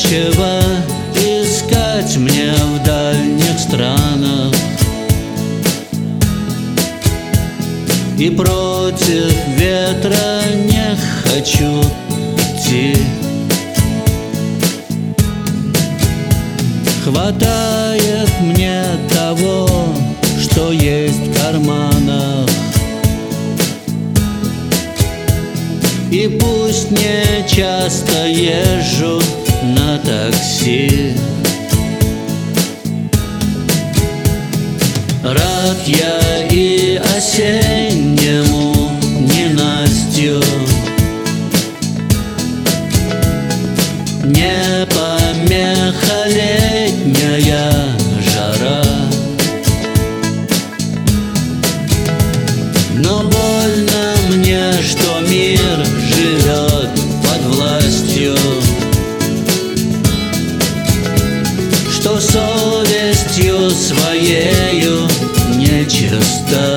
нечего искать мне в дальних странах, и против ветра не хочу идти. Хватает мне того, что есть в карманах, и пусть не часто езжу на такси. Рад я и осеннему ненастью, не помеха летняя жара, но больно мне, что мир живет под властью, что совестью своею нечиста.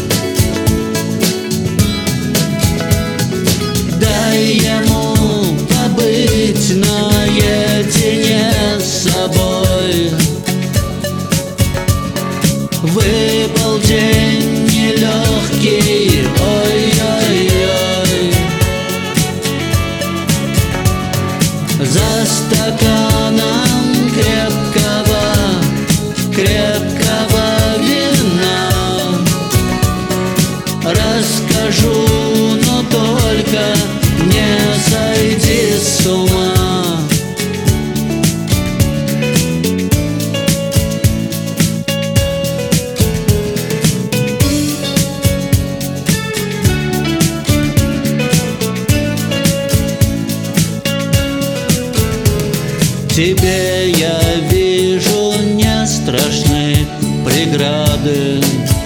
Дай ему побыть наедине с собой. Выпал день нелегкий, ой-ой-ой. За стаканом крепкого вина расскажу, но только не сойди с ума. Тебе я вижу не страшны преграды.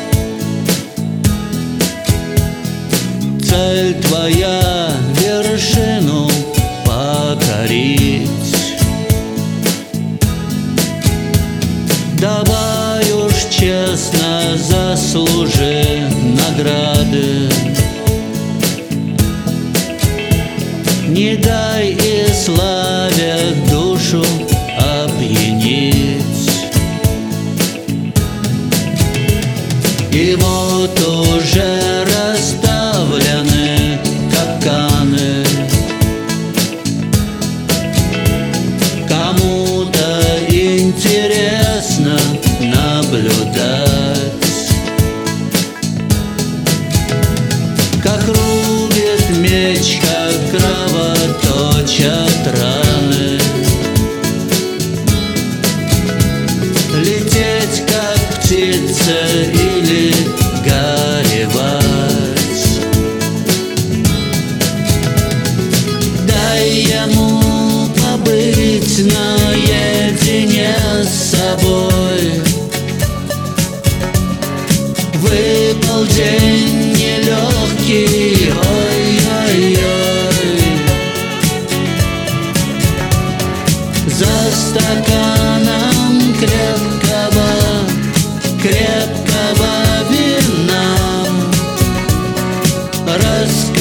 Цель твоя — вершину покорить. Давай уж честно заслужи награды. Не дай и славе душу опьянить. И вот уже расставлены капканы. Кому-то интересно наблюдать, как рубит меч, как кровоточат раны. Лететь, как птица, или горевать. Дай ему побыть наедине с собой. Выпал день нелегкий, ой-ой-ой. За стаканом крепкого вина